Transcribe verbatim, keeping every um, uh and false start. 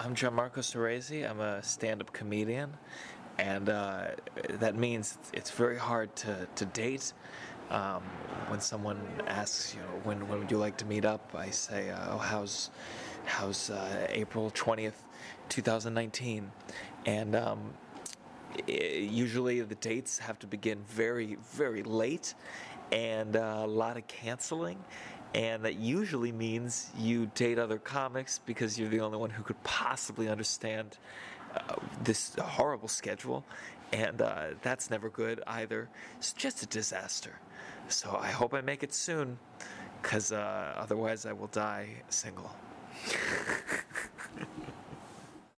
I'm Gianmarco Ceresi. I'm a stand-up comedian, and uh, that means it's very hard to, to date. Um, when someone asks, you know, when when would you like to meet up, I say, uh, oh, how's how's uh, April twentieth, twenty nineteen, and um, i usually the dates have to begin very very late, and uh, a lot of canceling. And that usually means you date other comics because you're the only one who could possibly understand uh, this horrible schedule. And uh, that's never good either. It's just a disaster. So I hope I make it soon, because uh, otherwise I will die single.